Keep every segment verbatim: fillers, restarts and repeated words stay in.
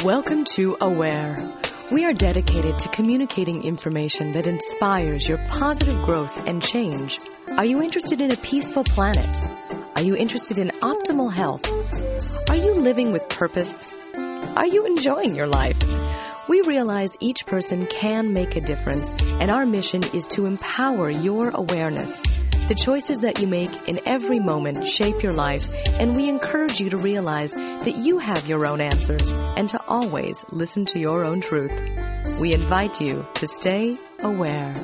Welcome to Aware. We are dedicated to communicating information that inspires your positive growth and change. Are you interested in a peaceful planet? Are you interested in optimal health? Are you living with purpose? Are you enjoying your life? We realize each person can make a difference, and our mission is to empower your awareness. The choices that you make in every moment shape your life, and we encourage you to realize that you have your own answers and to always listen to your own truth. We invite you to stay aware.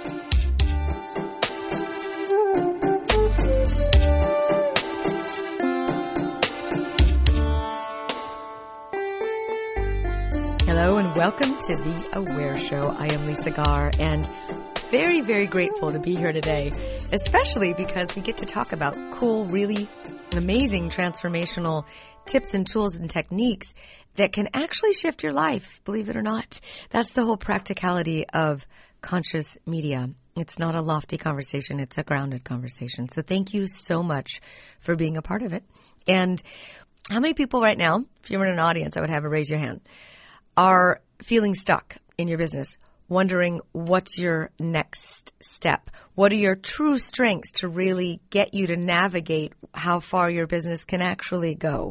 Hello and welcome to The Aware Show. I am Lisa Garr, and very, very grateful to be here today, especially because we get to talk about cool, really amazing transformational tips and tools and techniques that can actually shift your life, believe it or not. That's the whole practicality of conscious media. It's not a lofty conversation, it's a grounded conversation. So thank you so much for being a part of it. And how many people right now, if you were in an audience, I would have a raise your hand, are feeling stuck in your business? Wondering what's your next step? What are your true strengths to really get you to navigate how far your business can actually go?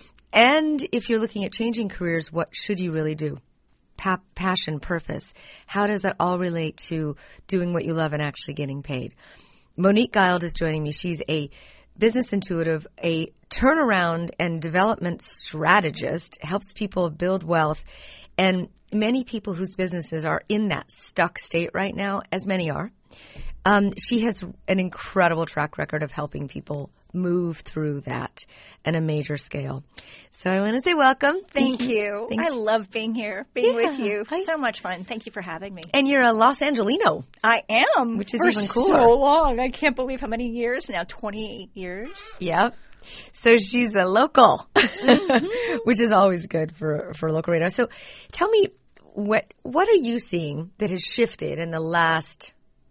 And if you're looking at changing careers, what should you really do? Pa- passion, purpose. How does that all relate to doing what you love and actually getting paid? Monique Guild is joining me. She's a business intuitive, a turnaround and development strategist, helps people build wealth. And many people whose businesses are in that stuck state right now, as many are, um, she has an incredible track record of helping people move through that on a major scale. So I want to say welcome. Thank, Thank you. you. I love being here, being yeah, with you. I, so much fun. Thank you for having me. And you're a Los Angelino. I am. Which is for even cooler. so long. I can't believe how many years now, twenty-eight years. Yep. So she's a local, mm-hmm. which is always good for, for local radar. So tell me, what what are you seeing that has shifted in the last,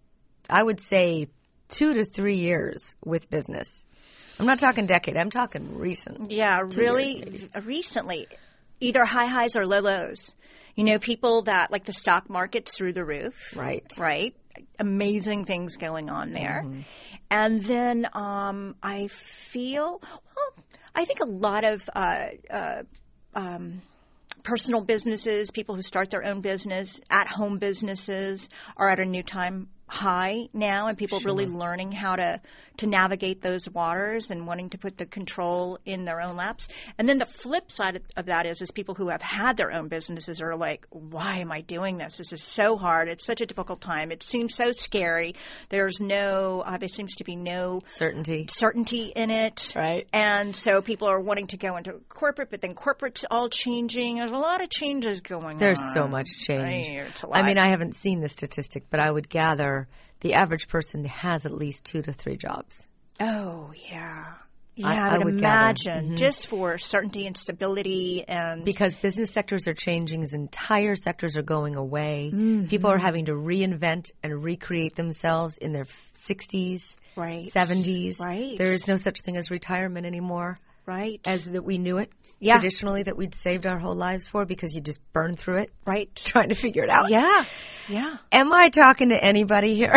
I would say, two to three years with business? I'm not talking decade. I'm talking recent. Yeah, really years, recently. Either high highs or low lows. You know, people that, like the stock market's through the roof. Right. Right. Amazing things going on there. Mm-hmm. And then um, I feel, well, I think a lot of uh, uh, um, personal businesses, people who start their own business, at-home businesses are at a new time high now, and people sure. really learning how to, to navigate those waters and wanting to put the control in their own laps. And then the flip side of, of that is, is people who have had their own businesses are like, why am I doing this? This is so hard. It's such a difficult time. It seems so scary. There's no, uh, there seems to be no certainty, certainty in it. Right. And so people are wanting to go into corporate, but then corporate's all changing. There's a lot of changes going There's on. There's so much change. Right, it's a lot. I mean, I haven't seen the statistic, but I would gather the average person has at least two to three jobs. Oh, yeah. Yeah, I, I, I would, would imagine, mm-hmm. just for certainty and stability. And because business sectors are changing, entire sectors are going away. Mm-hmm. People are having to reinvent and recreate themselves in their sixties, right. seventies. Right. There is no such thing as retirement anymore. Right. As that we knew it. Yeah. Traditionally, that we'd saved our whole lives for because you just burn through it. Right. Trying to figure it out. Yeah. Yeah. Am I talking to anybody here?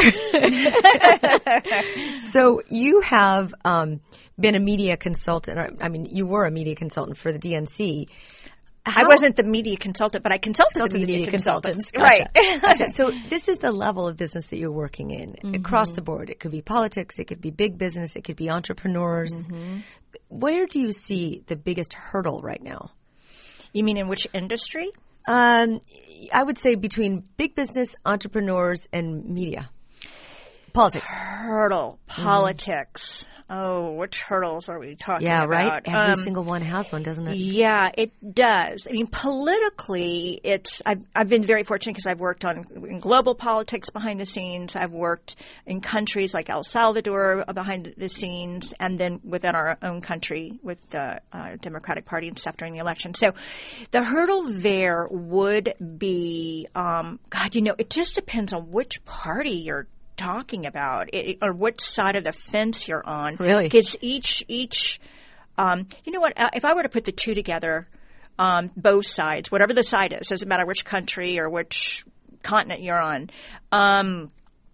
So you have um, been a media consultant. Or, I mean, you were a media consultant for the D N C. How? I wasn't the media consultant, but I consulted, consulted the media, the media consultants. consultants. Gotcha. Right. Gotcha. So this is the level of business that you're working in mm-hmm. across the board. It could be politics. It could be big business. It could be entrepreneurs. Mm-hmm. Where do you see the biggest hurdle right now? You mean in which industry? Um, I would say between big business, entrepreneurs, and media. Politics. Hurdle. Politics. Mm-hmm. Oh, which hurdles are we talking yeah, about? Yeah, right? Every um, single one has one, doesn't it? Yeah, it does. I mean, politically, it's, I've, I've been very fortunate because I've worked on in global politics behind the scenes. I've worked in countries like El Salvador behind the scenes, and then within our own country with the uh, Democratic Party and stuff during the election. So the hurdle there would be, um, God, you know, it just depends on which party you're talking about it, or what side of the fence you're on. Really? Because each, each, um, you know what, if I were to put the two together, um, both sides, whatever the side is, doesn't matter which country or which continent you're on. Um,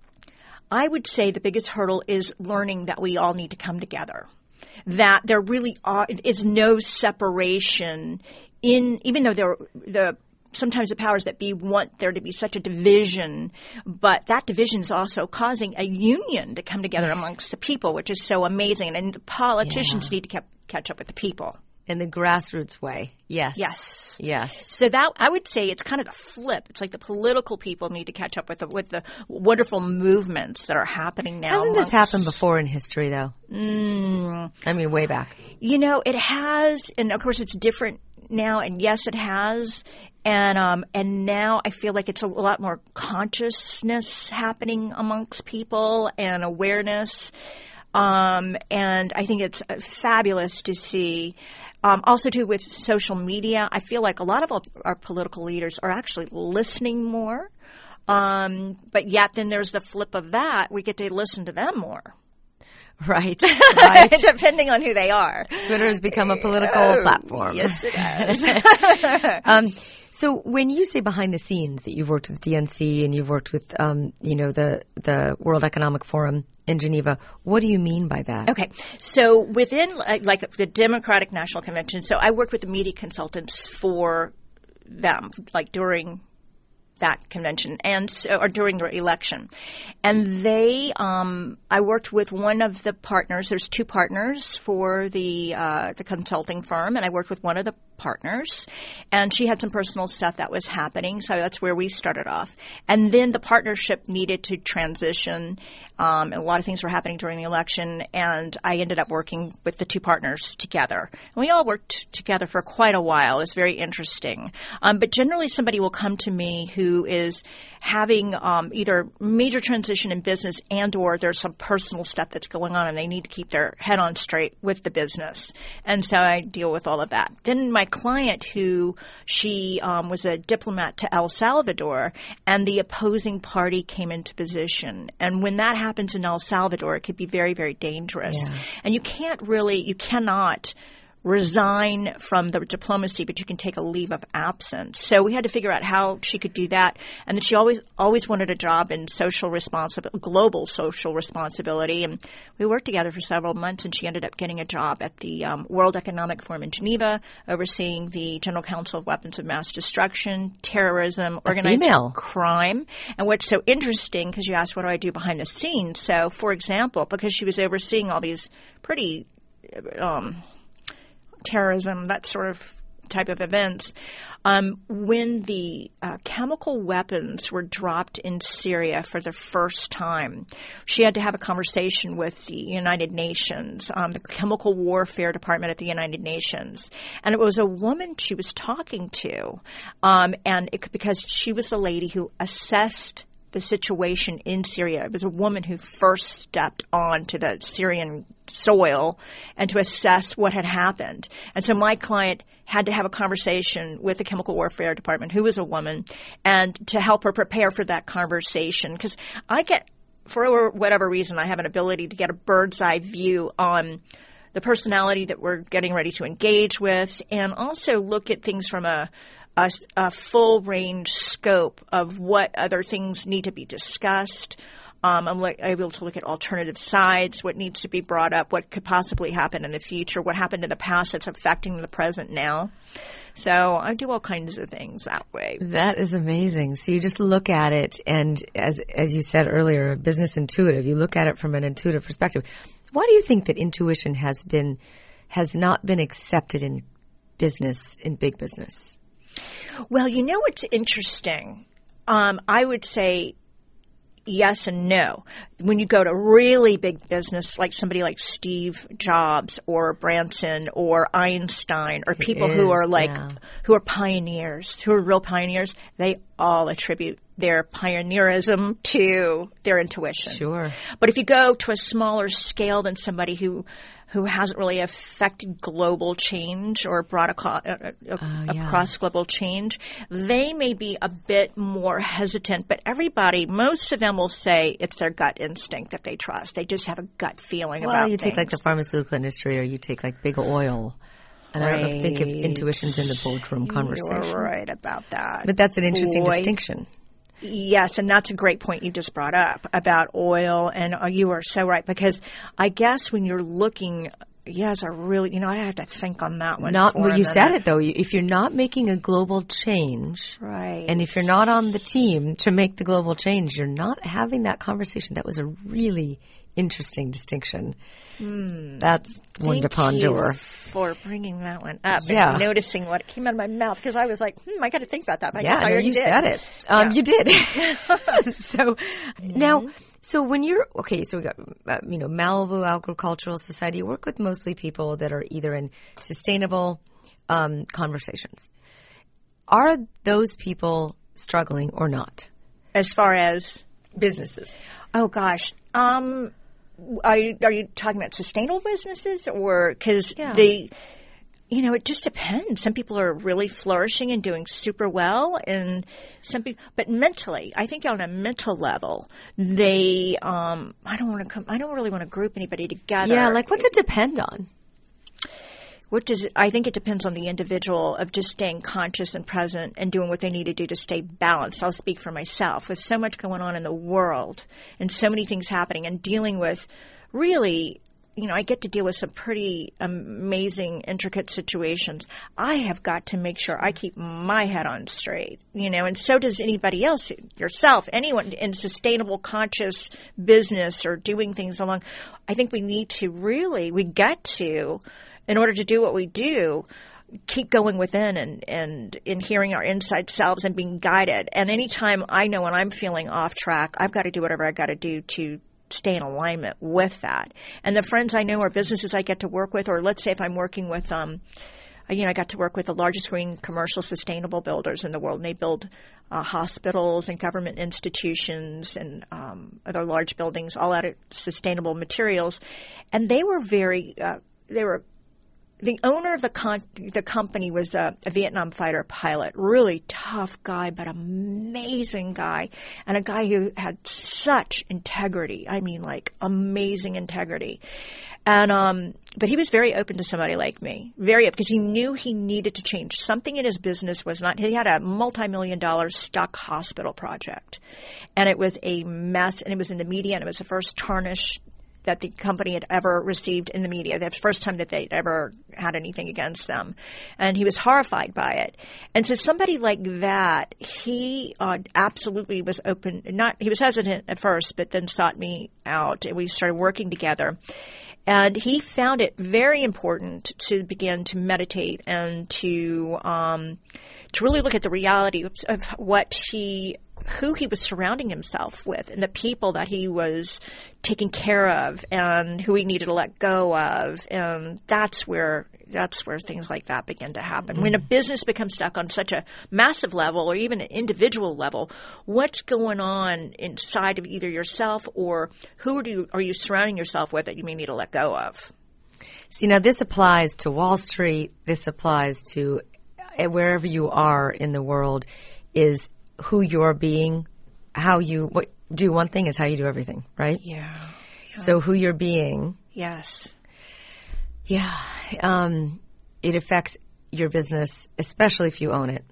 I would say the biggest hurdle is learning that we all need to come together, that there really are, is no separation in, even though there, the sometimes the powers that be want there to be such a division, but that division is also causing a union to come together amongst the people, which is so amazing. And the politicians yeah. need to keep, catch up with the people. In the grassroots way. Yes. Yes. Yes. So that, I would say it's kind of the flip. It's like the political people need to catch up with the, with the wonderful movements that are happening now. Hasn't amongst, this happened before in history, though? Mm, I mean, way back. You know, it has, and of course it's different now, and yes, it has. And um, and now I feel like it's a lot more consciousness happening amongst people and awareness. Um, and I think it's fabulous to see. Um, also, too, with social media, I feel like a lot of our, our political leaders are actually listening more. Um, but yet then there's the flip of that. We get to listen to them more. Right. Right. Depending on who they are. Twitter has become a political oh, platform. Yes, it has. um, so when you say behind the scenes that you've worked with D N C and you've worked with, um, you know, the, the World Economic Forum in Geneva, what do you mean by that? Okay. So within like the Democratic National Convention, so I worked with the media consultants for them, like during that convention and so, or during the election. And they, um, I worked with one of the partners. There's two partners for the, uh, the consulting firm, and I worked with one of the partners, and she had some personal stuff that was happening. So that's where we started off. And then the partnership needed to transition. Um, and a lot of things were happening during the election, and I ended up working with the two partners together. And we all worked together for quite a while. It was very interesting. Um, but generally somebody will come to me who is having um, either major transition in business and or there's some personal stuff that's going on and they need to keep their head on straight with the business. And so I deal with all of that. Then my client who she um, was a diplomat to El Salvador, and the opposing party came into position. And when that happens in El Salvador, it could be very, very dangerous. Yeah. And you can't really, you cannot resign from the diplomacy, but you can take a leave of absence. So we had to figure out how she could do that. And then she always always wanted a job in social responsibility, global social responsibility. And we worked together for several months, and she ended up getting a job at the um, World Economic Forum in Geneva, overseeing the General Council of Weapons of Mass Destruction, terrorism, a organized female. crime. And what's so interesting, because you asked what do I do behind the scenes. So, for example, because she was overseeing all these pretty um, – terrorism, that sort of type of events. Um, when the uh, chemical weapons were dropped in Syria for the first time, she had to have a conversation with the United Nations, um, the Chemical Warfare Department at the United Nations. And it was a woman she was talking to, um, and it, because she was the lady who assessed the situation in Syria. It was a woman who first stepped onto the Syrian soil and to assess what had happened. And so my client had to have a conversation with the Chemical Warfare Department, who was a woman, and to help her prepare for that conversation. Because I get, for whatever reason, I have an ability to get a bird's eye view on the personality that we're getting ready to engage with, and also look at things from a A, a full range scope of what other things need to be discussed. Um, I'm like, able to look at alternative sides, what needs to be brought up, what could possibly happen in the future, what happened in the past that's affecting the present now. So I do all kinds of things that way. That is amazing. So you just look at it, and as as you said earlier, a business intuitive, you look at it from an intuitive perspective. Why do you think that intuition has been has not been accepted in business, in big business? Well, you know what's interesting? Um, I would say yes and no. When you go to really big business, like somebody like Steve Jobs or Branson or Einstein, or people is, who are like, yeah. who are pioneers, who are real pioneers, they all attribute their pioneerism to their intuition. Sure. But if you go to a smaller scale than somebody who who hasn't really affected global change or brought a, a, a, uh, yeah. across global change, they may be a bit more hesitant. But everybody, most of them will say it's their gut instinct that they trust. They just have a gut feeling well, about you things. take like the pharmaceutical industry, or you take like big oil. And I don't think if intuition's in the boardroom conversation. You're right about that. But that's an interesting Boy. distinction. Yes, and that's a great point you just brought up about oil. And uh, you are so right, because I guess when you're looking, yes, I really, you know, I have to think on that one. Not, for well, a you minute. said it, though. If you're not making a global change, right, and if you're not on the team to make the global change, you're not having that conversation. That was a really interesting distinction. Hmm. That's one to ponder. Thank you for bringing that one up Yeah. and noticing what came out of my mouth, because I was like, hmm, I got to think about that. I Yeah, guess I no, already you did. said it. Um, Yeah. You did. So now, so when you're okay, so we got uh, you know Malibu Agricultural Society. You work with mostly people that are either in sustainable um, conversations. Are those people struggling or not? As far as Businesses. oh gosh, um. Are you, are you talking about sustainable businesses, or because Yeah. the, you know, it just depends. Some people are really flourishing and doing super well, and some people, but mentally, I think on a mental level, they, um, I don't want to come, I don't really want to group anybody together. Yeah, like what's it depend on? What does it, I think it depends on the individual of just staying conscious and present and doing what they need to do to stay balanced. I'll speak for myself. With so much going on in the world and so many things happening and dealing with really, you know, I get to deal with some pretty amazing, intricate situations. I have got to make sure I keep my head on straight, you know, and so does anybody else, yourself, anyone in sustainable, conscious business or doing things along. I think we need to really, we get to, in order to do what we do, keep going within and, and in hearing our inside selves and being guided. And anytime I know when I'm feeling off track, I've got to do whatever I got to do to stay in alignment with that. And the friends I know or businesses I get to work with, or let's say if I'm working with, um, you know, I got to work with the largest green commercial sustainable builders in the world, and they build uh, hospitals and government institutions and um, other large buildings all out of sustainable materials. And they were very, uh, they were The owner of the con- the company was a, a Vietnam fighter pilot, really tough guy, but amazing guy, and a guy who had such integrity. I mean, like amazing integrity. And um, but he was very open to somebody like me, very open, because he knew he needed to change something in his business. Was not he had a multi-million dollar stuck hospital project, and it was a mess, and it was in the media, and it was the first tarnish that the company had ever received in the media. The first time that they'd ever had anything against them. And he was horrified by it. And so somebody like that, he uh, absolutely was open. Not he was hesitant at first, but then sought me out, and we started working together. And he found it very important to begin to meditate and to um, to really look at the reality of, of what he who he was surrounding himself with and the people that he was taking care of and who he needed to let go of. And that's where that's where things like that begin to happen. Mm. When a business becomes stuck on such a massive level or even an individual level, what's going on inside of either yourself or who do you, are you surrounding yourself with that you may need to let go of? See, now this applies to Wall Street. This applies to wherever you are in the world, is who you're being, how you what, do one thing is how you do everything, right? Yeah. yeah. So who you're being. Yes. Yeah. Um, it affects your business, especially if you own it.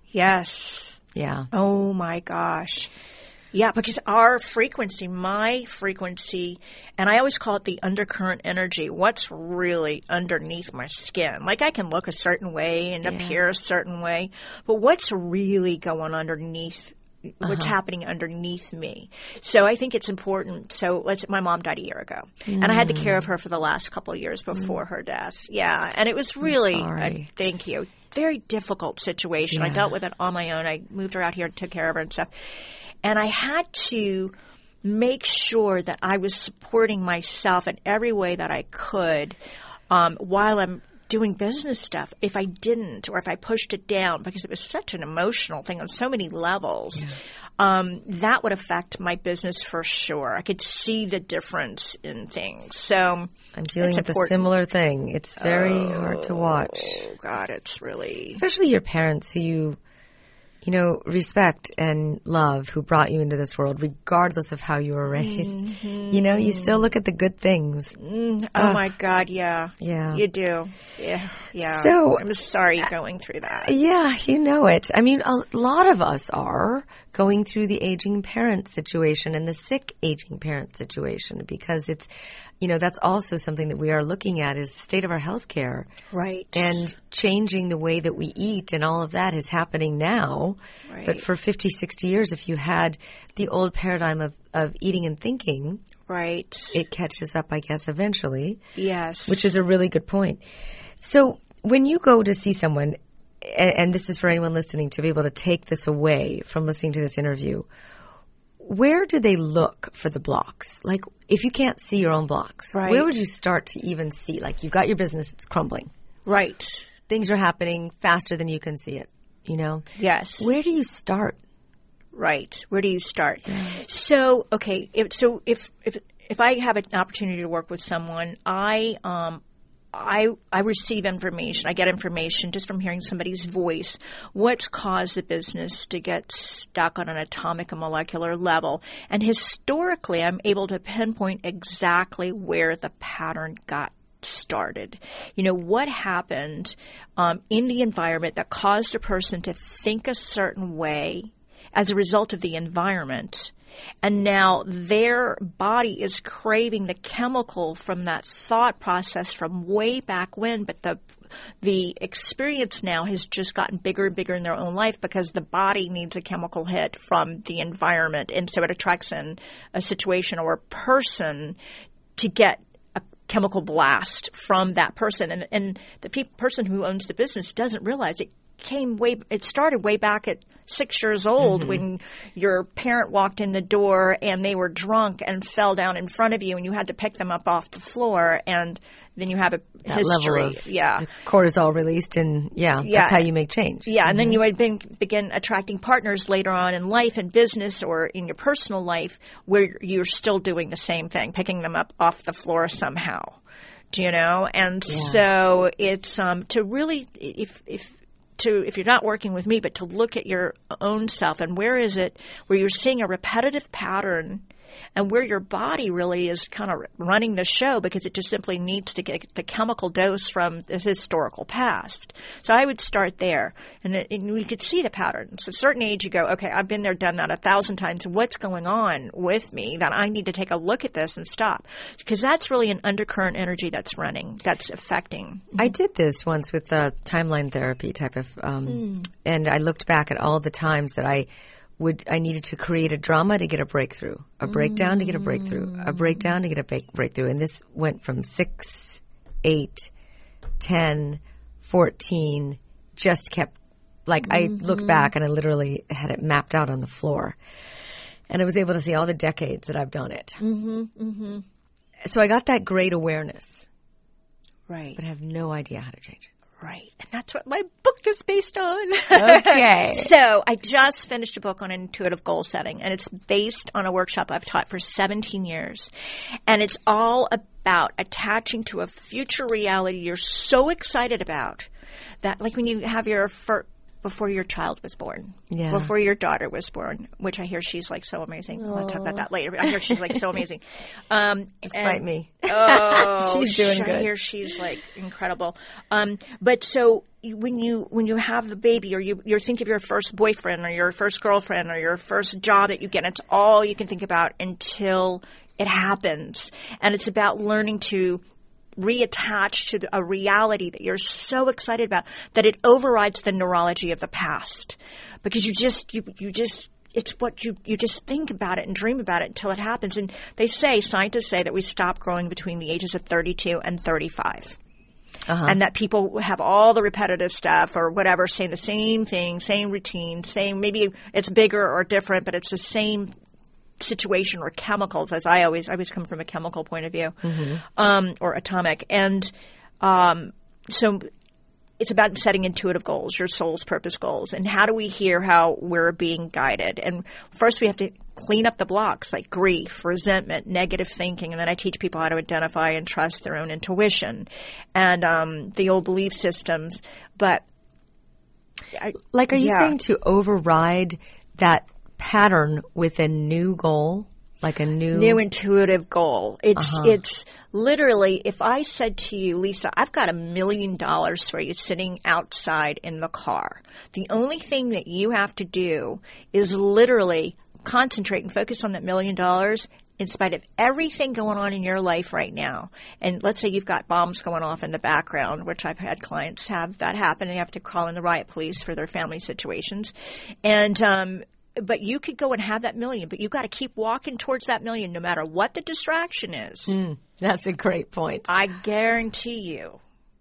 Yes. Yeah. Oh, my gosh. Yeah, because our frequency, my frequency, and I always call it the undercurrent energy, what's really underneath my skin. Like I can look a certain way and yeah. appear a certain way, but what's really going underneath, uh-huh. what's happening underneath me? So I think it's important. So let's, my mom died a year ago, mm. and I had the care of her for the last couple of years before mm. her death. Yeah, and it was really, a, thank you, very difficult situation. Yeah. I dealt with it on my own. I moved her out here and took care of her and stuff. And I had to make sure that I was supporting myself in every way that I could um, while I'm doing business stuff. If I didn't, or if I pushed it down, because it was such an emotional thing on so many levels, yeah. um, that would affect my business for sure. I could see the difference in things. So I'm dealing with important. a similar thing. It's very oh, hard to watch. Oh, God, it's really... Especially your parents who you... you know, respect and love who brought you into this world, regardless of how you were raised. Mm-hmm. You know, you still look at the good things. Mm, oh, uh, my God, yeah. Yeah. You do. Yeah, yeah. So, I'm sorry you're going through that. Yeah, you know it. I mean, a lot of us are going through the aging parent situation and the sick aging parent situation because it's, you know, that's also something that we are looking at is the state of our health care. Right. And changing the way that we eat and all of that is happening now. Right. But for fifty, sixty years, if you had the old paradigm of, of eating and thinking, right, it catches up, I guess, eventually. Yes. Which is a really good point. So when you go to see someone, and, and this is for anyone listening to be able to take this away from listening to this interview, where do they look for the blocks? Like, if you can't see your own blocks, right, where would you start to even see? Like, you've got your business, it's crumbling. Right. Things are happening faster than you can see it, you know? Yes. Where do you start? Right. Where do you start? So, okay, if, so if, if, if I have an opportunity to work with someone, I, um, I, I receive information. I get information just from hearing somebody's voice. What's caused the business to get stuck on an atomic and molecular level? And historically, I'm able to pinpoint exactly where the pattern got started. You know, what happened um, in the environment that caused a person to think a certain way as a result of the environment. And now their body is craving the chemical from that thought process from way back when, but the the experience now has just gotten bigger and bigger in their own life because the body needs a chemical hit from the environment. And so it attracts in a situation or a person to get a chemical blast from that person. And, and the pe- person who owns the business doesn't realize it came way, it started way back at six years old mm-hmm. when your parent walked in the door and they were drunk and fell down in front of you and you had to pick them up off the floor, and then you have a that history. Level of yeah. cortisol released, and yeah, yeah, that's how you make change. Yeah, mm-hmm. and then you would been, begin attracting partners later on in life, in business or in your personal life, where you're still doing the same thing, picking them up off the floor somehow. Do you know? And yeah. so it's um, to really, if if to if you're not working with me, but to look at your own self and where is it where you're seeing a repetitive pattern and where your body really is kind of running the show because it just simply needs to get the chemical dose from the historical past. So I would start there, and, it, and we could see the patterns. At a certain age, you go, okay, I've been there, done that a thousand times. What's going on with me that I need to take a look at this and stop? Because that's really an undercurrent energy that's running, that's affecting. I did this once with the timeline therapy type of, um, mm. and I looked back at all the times that I would I needed to create a drama to get a breakthrough, a breakdown to get a breakthrough, a breakdown to get a break, breakthrough. And this went from six, eight, ten, fourteen, just kept, like mm-hmm. I looked back and I literally had it mapped out on the floor. And I was able to see all the decades that I've done it. Mm-hmm, mm-hmm. So I got that great awareness. Right. But I have no idea how to change it. Right. And that's what my book is based on. Okay. So I just finished a book on intuitive goal setting, and it's based on a workshop I've taught for seventeen years. And it's all about attaching to a future reality you're so excited about that, like when you have your first, before your child was born, yeah. before your daughter was born, which I hear she's like so amazing. Aww. We'll talk about that later, but I hear she's like so amazing. Um, Despite and, me. Oh, she's doing good. I hear she's like incredible. Um, but so when you when you have the baby, or you you're thinking of your first boyfriend or your first girlfriend or your first job that you get, it's all you can think about until it happens. And it's about learning to reattach to a reality that you're so excited about that it overrides the neurology of the past, because you just you you just it's what you you just think about it and dream about it until it happens. And they say, scientists say, that we stop growing between the ages of thirty-two and thirty-five. Uh-huh. And that people have all the repetitive stuff or whatever, saying the same thing, same routine, same, maybe it's bigger or different, but it's the same situation or chemicals, as I always, I always come from a chemical point of view, mm-hmm. um, or atomic. And um, so it's about setting intuitive goals, your soul's purpose goals. And how do we hear how we're being guided? And first we have to clean up the blocks like grief, resentment, negative thinking. And then I teach people how to identify and trust their own intuition and um, the old belief systems. But I, Like, are you yeah. saying to override that pattern with a new goal? Like a new... New intuitive goal. It's Uh-huh. it's literally, if I said to you, Lisa, I've got a million dollars for you sitting outside in the car. The only thing that you have to do is literally concentrate and focus on that million dollars in spite of everything going on in your life right now. And let's say you've got bombs going off in the background, which I've had clients have that happen. They have to call in the riot police for their family situations. And, um, but you could go and have that million, but you got to keep walking towards that million no matter what the distraction is. Mm, that's a great point. I guarantee you,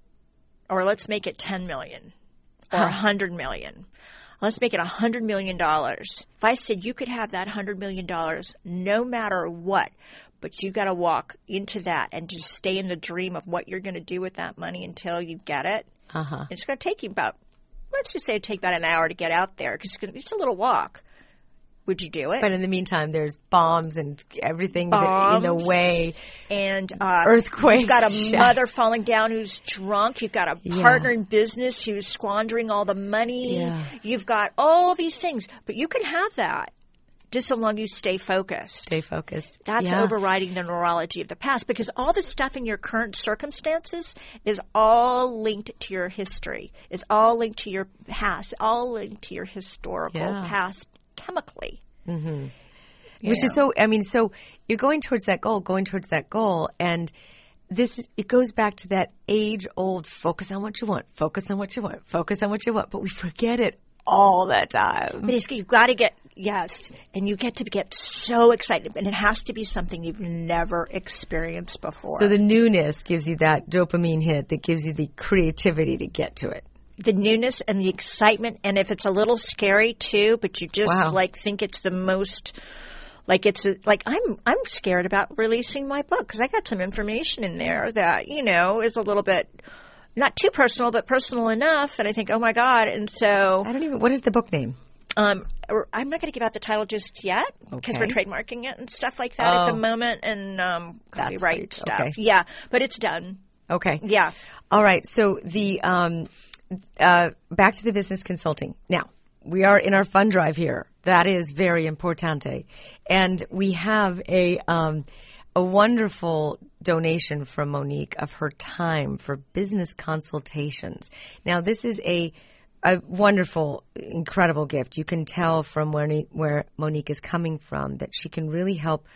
or let's make it ten million or Huh. one hundred million. Let's make it one hundred million dollars. If I said you could have that one hundred million dollars no matter what, but you got to walk into that and just stay in the dream of what you're going to do with that money until you get it. Uh-huh. It's going to take you about, let's just say it'd take about an hour to get out there because it's, it's a little walk. Would you do it? But in the meantime, there's bombs and everything Bombs that, in a way. and uh, Earthquakes. You've got a Yeah. mother falling down who's drunk. You've got a Yeah. partner in business who's squandering all the money. Yeah. You've got all these things. But you can have that just so long as you stay focused. Stay focused. That's Yeah. overriding the neurology of the past because all the stuff in your current circumstances is all linked to your history. It's all linked to your past, all linked to your historical Yeah. past chemically. Mm-hmm. You Which know. is so, I mean, so you're going towards that goal, going towards that goal. And this, it goes back to that age old focus on what you want, focus on what you want, focus on what you want. But we forget it all the time. But it's, you've got to get, yes, and you get to get so excited. And it has to be something you've never experienced before. So the newness gives you that dopamine hit that gives you the creativity to get to it. The newness and the excitement, and if it's a little scary too, but you just Wow. like think it's the most, like it's a, like I'm I'm scared about releasing my book because I got some information in there that you know is a little bit not too personal, but personal enough that I think, oh my god, and so I don't even, what is the book name? um, I'm not going to give out the title just yet because Okay. we're trademarking it and stuff like that at Oh. the moment, and um, That's copyright great. stuff. Okay. Yeah, but it's done. Okay. Yeah. All right. So the um, uh, back to the business consulting. Now we are in our fund drive here. That is very importante, and we have a um, a wonderful donation from Monique of her time for business consultations. Now this is a a wonderful, incredible gift. You can tell from where where Monique is coming from that she can really help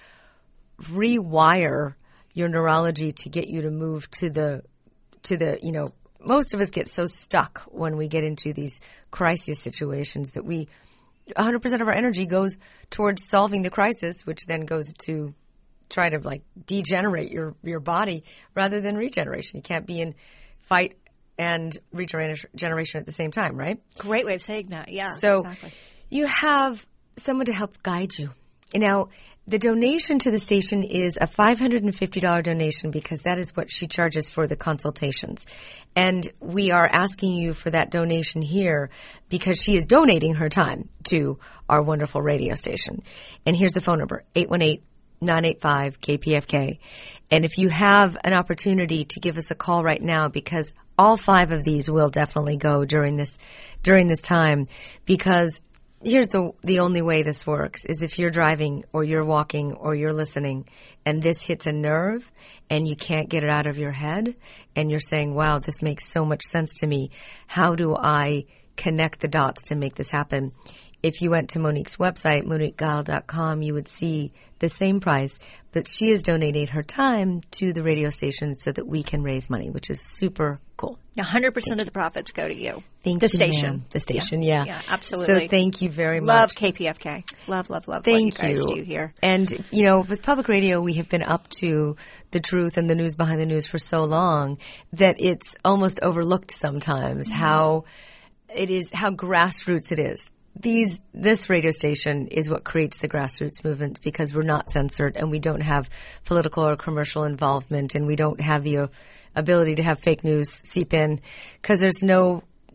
rewire your neurology to get you to move to the to the you know most of us get so stuck when we get into these crisis situations that we one hundred percent of our energy goes towards solving the crisis, which then goes to try to like degenerate your your body rather than regeneration. You can't be in fight and regeneration at the same time, right? Great way of saying that. Yeah. So exactly. you have someone to help guide you. Now, the donation to the station is a five hundred fifty dollars donation because that is what she charges for the consultations. And we are asking you for that donation here because she is donating her time to our wonderful radio station. And here's the phone number, eight one eight, nine eight five, K P F K. And if you have an opportunity to give us a call right now, because all five of these will definitely go during this during this time, because here's the the only way this works is if you're driving or you're walking or you're listening and this hits a nerve and you can't get it out of your head and you're saying, wow, this makes so much sense to me. How do I connect the dots to make this happen? If you went to Monique's website, monique gile dot com, you would see the same price, but she has donated her time to the radio station so that we can raise money, which is super cool. one hundred percent of the profits go to you. Thank the you, station. ma'am. The station, yeah. Yeah, absolutely. So thank you very much. Love K P F K. Love, love, love Thank what you guys you. do here. And, you know, with public radio, we have been up to the truth and the news behind the news for so long that it's almost overlooked sometimes mm-hmm. how it is, how grassroots it is. These, this radio station is what creates the grassroots movement because we're not censored and we don't have political or commercial involvement and we don't have the uh, ability to have fake news seep in because there's no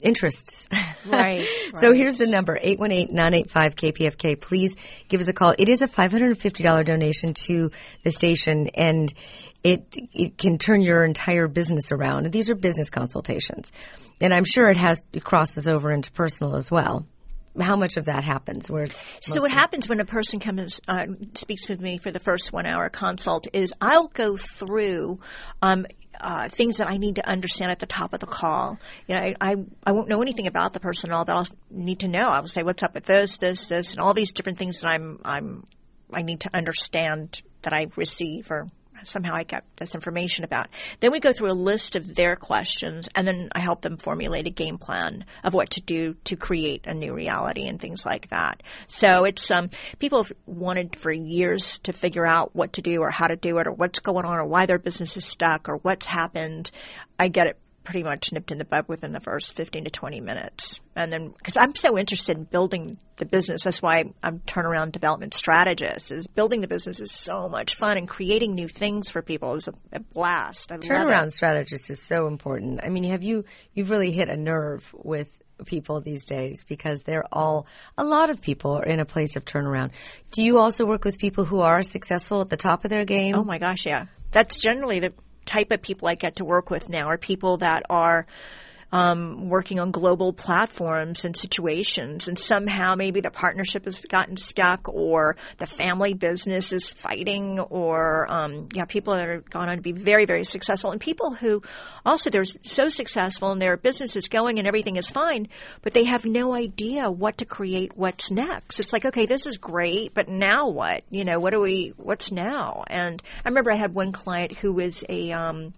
interests. Right. So right. here's the number, eight one eight, nine eight five, K P F K. Please give us a call. It is a five hundred fifty dollars donation to the station, and it it can turn your entire business around. And these are business consultations. And I'm sure it has it crosses over into personal as well. How much of that happens? Where it's so what happens when a person comes uh, speaks with me for the first one-hour consult is I'll go through um, uh, things that I need to understand at the top of the call. You know, I, I I won't know anything about the person at all, but I'll need to know. I will say, what's up with this, this, this, and all these different things that I'm I'm I need to understand that I receive or somehow I get this information about. Then we go through a list of their questions, and then I help them formulate a game plan of what to do to create a new reality and things like that. So it's um, people have wanted for years to figure out what to do or how to do it or what's going on or why their business is stuck or what's happened. I get it pretty much nipped in the bud within the first fifteen to twenty minutes. And then, because I'm so interested in building the business, that's why I'm turnaround development strategist, is building the business is so much fun, and creating new things for people is a, a blast. I Turnaround strategist is so important. I mean, have you, you've really hit a nerve with people these days, because they're all, a lot of people are in a place of turnaround. Do you also work with people who are successful at the top of their game? Oh my gosh, yeah. That's generally the type of people I get to work with now, are people that are um, working on global platforms and situations, and somehow maybe the partnership has gotten stuck, or the family business is fighting, or um, yeah, people that are gone on to be very, very successful, and people who also they're so successful and their business is going and everything is fine, but they have no idea what to create, what's next. It's like, okay, this is great, but now what? You know, what do we? What's now? And I remember I had one client who was a um,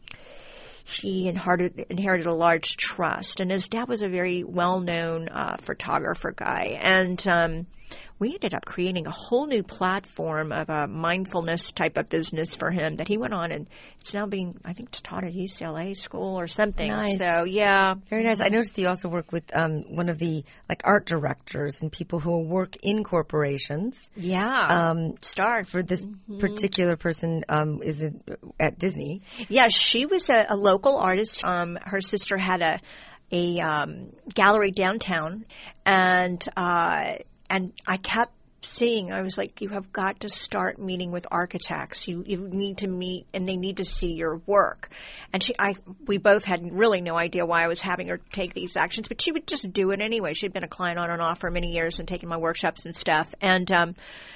he inherited, inherited a large trust, and his dad was a very well-known uh, photographer guy. And um, we ended up creating a whole new platform of a mindfulness type of business for him that he went on, and it's now being, I think, it's taught at U C L A school or something. Nice. So, yeah. Very nice. I noticed you also work with um, one of the like art directors and people who work in corporations. Yeah. Um, Star. For this mm-hmm. particular person um, is it at Disney. Yeah, she was a, a local artist. Um, her sister had a, a um, gallery downtown, and uh And I kept seeing, I was like, you have got to start meeting with architects. You you need to meet, and they need to see your work. And she, I, we both had really no idea why I was having her take these actions, but she would just do it anyway. She'd been a client on and off for many years and taken my workshops and stuff. And um,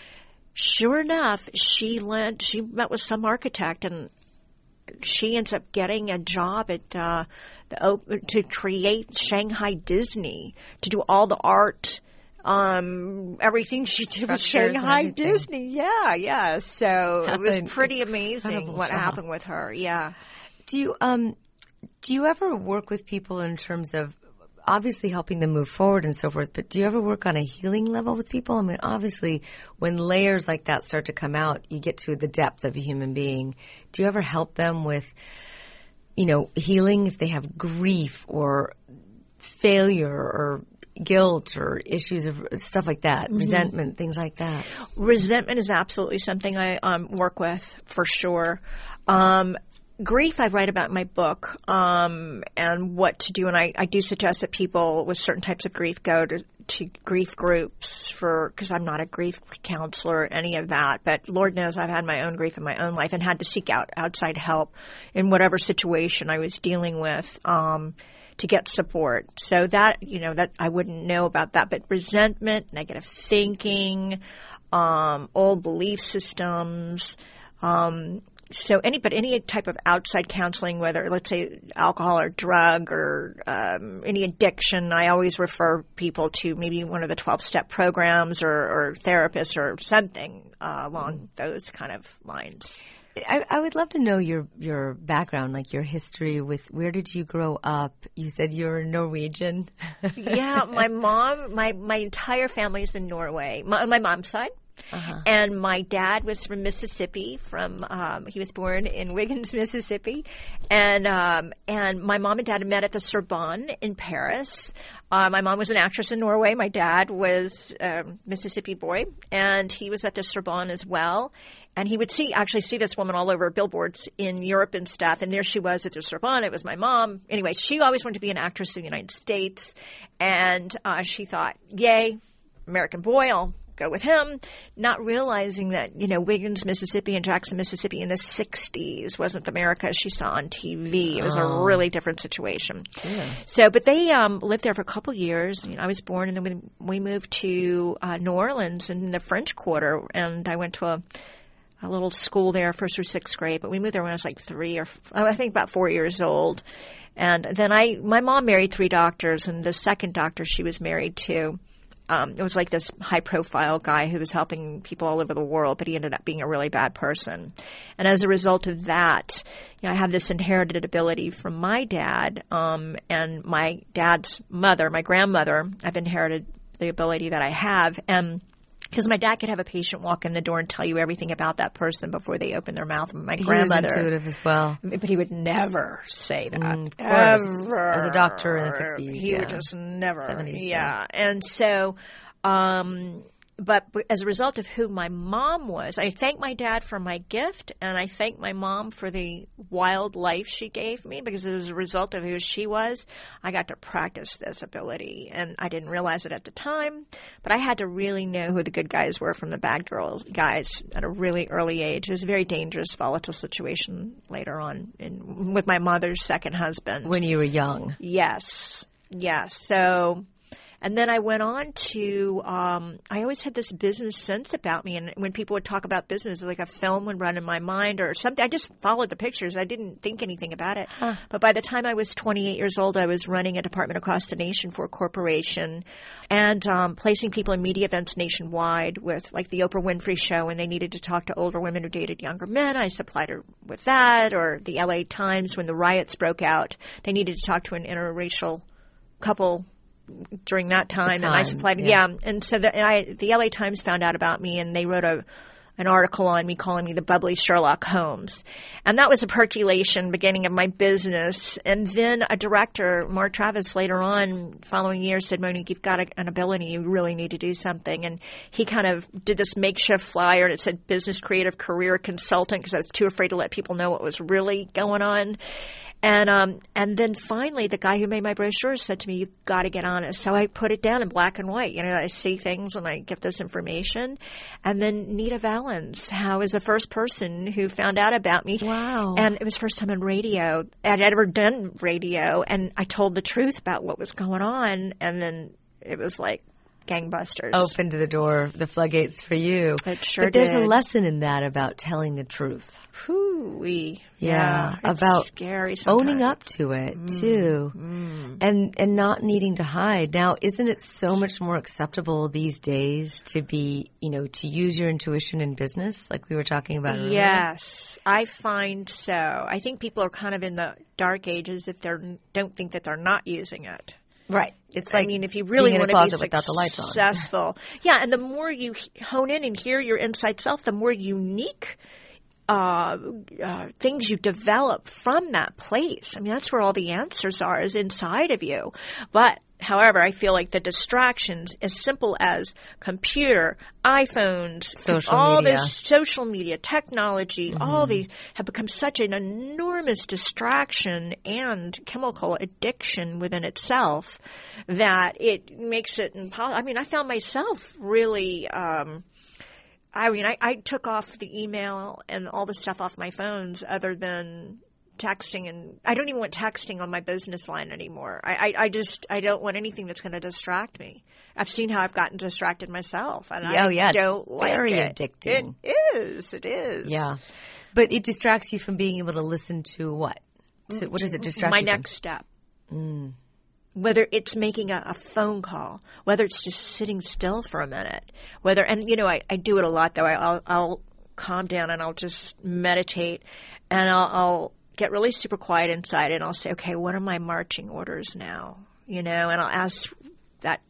sure enough, she lent, she met with some architect, and she ends up getting a job at uh, the to create Shanghai Disney, to do all the art. Um, everything she did with Shanghai Disney. Yeah, yeah. So That's it was pretty amazing what job. happened with her. Yeah. Do you, um, do you ever work with people in terms of obviously helping them move forward and so forth, but do you ever work on a healing level with people? I mean, obviously when layers like that start to come out, you get to the depth of a human being. Do you ever help them with, you know, healing if they have grief or failure or guilt or issues of stuff like that, mm-hmm. resentment, things like that? Resentment is absolutely something I um, work with for sure. Um, grief I write about in my book, um, and what to do. And I, I do suggest that people with certain types of grief go to, to grief groups for, because I'm not a grief counselor or any of that. But Lord knows I've had my own grief in my own life and had to seek out outside help in whatever situation I was dealing with. Um, to get support. So that, you know, that I wouldn't know about that. But resentment, negative thinking, um, old belief systems, um, so any, but any type of outside counseling, whether let's say alcohol or drug or um, any addiction, I always refer people to maybe one of the twelve-step programs or, or therapists or something uh, along mm-hmm. those kind of lines. I, I would love to know your, your background, like your history with where did you grow up? You said you're Norwegian. Yeah, my mom, my, my entire family is in Norway. My, my mom's side. Uh-huh. And my dad was from Mississippi. From um, he was born in Wiggins, Mississippi, and um, and my mom and dad met at the Sorbonne in Paris. Uh, my mom was an actress in Norway. My dad was a Mississippi boy, and he was at the Sorbonne as well. And he would see actually see this woman all over billboards in Europe and stuff. And there she was at the Sorbonne. It was my mom. Anyway, she always wanted to be an actress in the United States. And uh, she thought, yay, American boy, I'll go with him, not realizing that, you know, Wiggins, Mississippi and Jackson, Mississippi in the sixties wasn't the America she saw on T V. It was oh. a really different situation. Yeah. So, but they um, lived there for a couple years. You know, I was born and then we, we moved to uh, New Orleans in the French Quarter, and I went to a a little school there, first through sixth grade, but we moved there when I was like three or I think about four years old. And then I, my mom married three doctors, and the second doctor she was married to, um, it was like this high profile guy who was helping people all over the world, but he ended up being a really bad person. And as a result of that, you know, I have this inherited ability from my dad, um, and my dad's mother, my grandmother. I've inherited the ability that I have. And because my dad could have a patient walk in the door and tell you everything about that person before they open their mouth. My he grandmother, was intuitive as well, but he would never say that. Mm, of course. Ever. As a doctor in the sixties, he yeah. would just never. seventies, yeah. yeah, and so, um, but as a result of who my mom was, I thank my dad for my gift, and I thank my mom for the wild life she gave me, because as a result of who she was, I got to practice this ability. And I didn't realize it at the time, but I had to really know who the good guys were from the bad girls guys at a really early age. It was a very dangerous, volatile situation later on in, with my mother's second husband. When you were young. Yes. Yes. So... And then I went on to, um, I always had this business sense about me. And when people would talk about business, like a film would run in my mind or something. I just followed the pictures. I didn't think anything about it. Huh. But by the time I was twenty-eight years old, I was running a department across the nation for a corporation and um, placing people in media events nationwide with like the Oprah Winfrey Show, when they needed to talk to older women who dated younger men. I supplied her with that. Or the L A Times, when the riots broke out, they needed to talk to an interracial couple during that time, time, and I supplied, yeah. yeah. And so the, and I, the L A Times found out about me, and they wrote a, an article on me calling me the bubbly Sherlock Holmes. And that was a percolation beginning of my business. And then a director, Mark Travis, later on, following years, said, Monique, you've got a, an ability. You really need to do something. And he kind of did this makeshift flyer, and it said business creative career consultant, because I was too afraid to let people know what was really going on. And um, and then finally, the guy who made my brochures said to me, you've got to get on it. So I put it down in black and white. You know, I see things and I get this information. And then Nita Valens, how is the first person who found out about me. Wow. And it was first time on radio. I'd ever done radio. And I told the truth about what was going on. And then it was like gangbusters. Opened the door, the floodgates for you. It sure but there's did. a lesson in that about telling the truth. Hoo-wee. Yeah, yeah, about scary sometimes. Owning up to it mm, too, mm. and and not needing to hide. Now, isn't it so much more acceptable these days to be, you know, to use your intuition in business, like we were talking about earlier? Yes, I find so. I think people are kind of in the dark ages if they don't think that they're not using it. Right. It's like, I mean, if you really want to be without the lights on. successful, yeah. And the more you hone in and hear your inside self, the more unique Uh, uh, things you develop from that place. I mean, that's where all the answers are, is inside of you. But, however, I feel like the distractions, as simple as computer, iPhones, social all media. this social media, technology, mm-hmm. all these have become such an enormous distraction and chemical addiction within itself that it makes it impossible. I mean, I found myself really um, – I mean, I, I took off the email and all the stuff off my phones other than texting, and I don't even want texting on my business line anymore. I, I, I just I don't want anything that's going to distract me. I've seen how I've gotten distracted myself, and oh, I yeah, don't it's like very it. addicting. It is. It is. Yeah, but it distracts you from being able to listen to what? To, what does it distract my you from? My next step. Mm. Whether it's making a, a phone call, whether it's just sitting still for a minute, whether, and you know, I, I do it a lot though. I, I'll, I'll calm down and I'll just meditate, and I'll, I'll get really super quiet inside, and I'll say, okay, what are my marching orders now? You know, and I'll ask that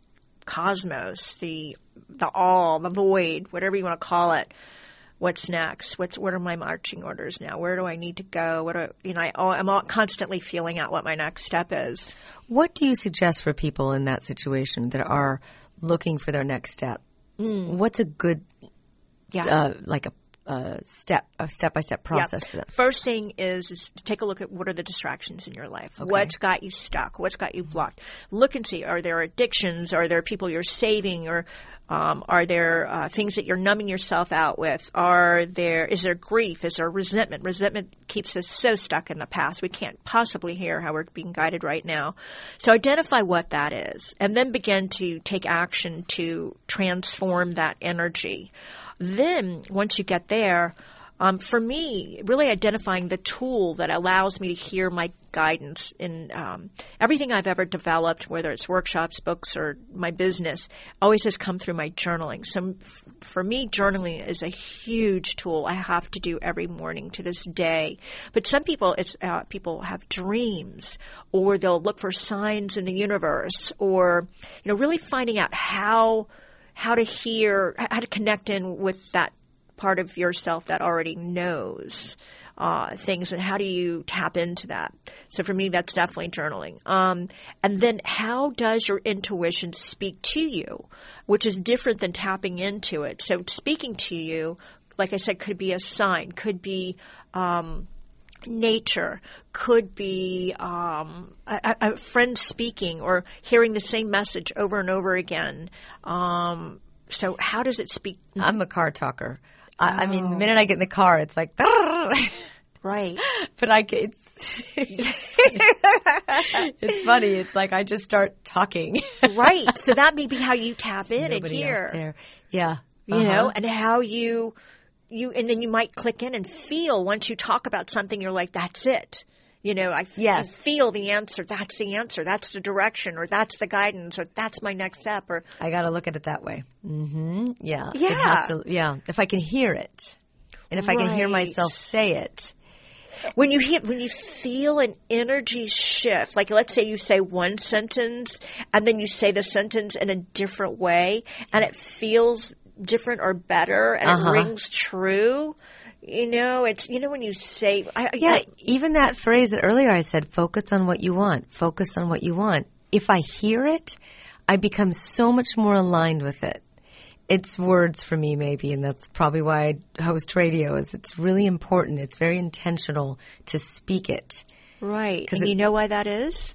cosmos, the, the all, the void, whatever you want to call it. What's next? What's what are my marching orders now? Where do I need to go? What do, you know? I, I'm all constantly feeling out what my next step is. What do you suggest for people in that situation that are looking for their next step? Mm. What's a good, yeah, uh, like a a step, a step-by-step process Yep. for that. First thing is, is to take a look at what are the distractions in your life. Okay. What's got you stuck? What's got you blocked? Look and see, are there addictions? Are there people you're saving? Or um, are there uh, things that you're numbing yourself out with? Are there, is there grief? Is there resentment? Resentment keeps us so stuck in the past. We can't possibly hear how we're being guided right now. So identify what that is and then begin to take action to transform that energy. Then once you get there, Um, for me, really identifying the tool that allows me to hear my guidance in um, everything I've ever developed, whether it's workshops, books, or my business, always has come through my journaling. So f- for me, journaling is a huge tool I have to do every morning to this day. But some people, it's uh, people have dreams, or they'll look for signs in the universe, or you know, really finding out how how to hear, how to connect in with that part of yourself that already knows uh, things, and how do you tap into that? So for me, that's definitely journaling. Um, and then how does your intuition speak to you, which is different than tapping into it. So speaking to you, like I said, could be a sign, could be um, nature, could be um, a, a friend speaking or hearing the same message over and over again. Um, so how does it speak? I'm a car talker. I, I mean, the minute I get in the car, it's like, right. But I, it's, it's funny. It's like I just start talking. Right. So that may be how you tap in and Nobody hear. else there. Yeah. You Uh-huh. know, and how you, you, and then you might click in and feel once you talk about something, you're like, that's it. You know, I f- Yes. feel the answer. That's the answer. That's the direction, or that's the guidance, or that's my next step. Or I got to look at it that way. Mm-hmm. Yeah. Yeah. It has to, yeah. If I can hear it, and if I can hear Right. myself say it. when you hit, when you feel an energy shift, like let's say you say one sentence and then you say the sentence in a different way, and it feels different or better, and Uh-huh. it rings true. You know, it's, you know, when you say, I, Yeah, I, even that phrase that earlier I said, focus on what you want, focus on what you want. If I hear it, I become so much more aligned with it. It's words for me maybe, and that's probably why I host radio, is it's really important. It's very intentional to speak it. right. And it- you know why that is?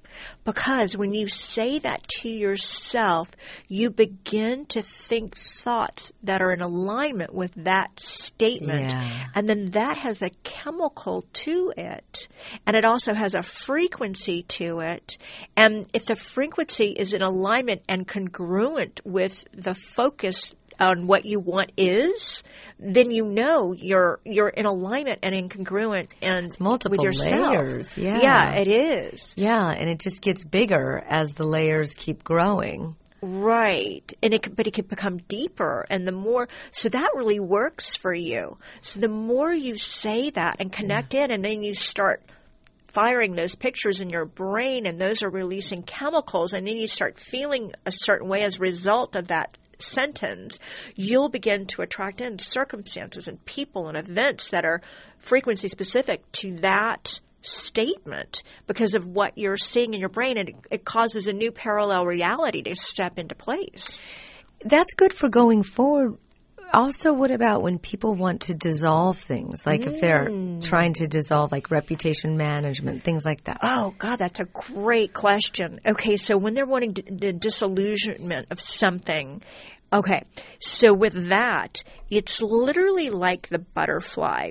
Because when you say that to yourself, you begin to think thoughts that are in alignment with that statement. Yeah. And then that has a chemical to it. And it also has a frequency to it. And if the frequency is in alignment and congruent with the focus on what you want is, then you know you're you're in alignment and incongruent and multiple with yourself. layers, yeah. Yeah, it is. Yeah, and it just gets bigger as the layers keep growing. Right. And it could, but it could become deeper, and the more, so that really works for you. So the more you say that and connect in, and then you start firing those pictures in your brain, and those are releasing chemicals, and then you start feeling a certain way as a result of that sentence, you'll begin to attract in circumstances and people and events that are frequency specific to that statement because of what you're seeing in your brain, and it, it causes a new parallel reality to step into place. That's good for going forward. Also, what about when people want to dissolve things? Like if they're trying to dissolve like reputation management, things like that. Oh, God, that's a great question. Okay, so when they're wanting d- the disillusionment of something, okay, so with that, it's literally like the butterfly.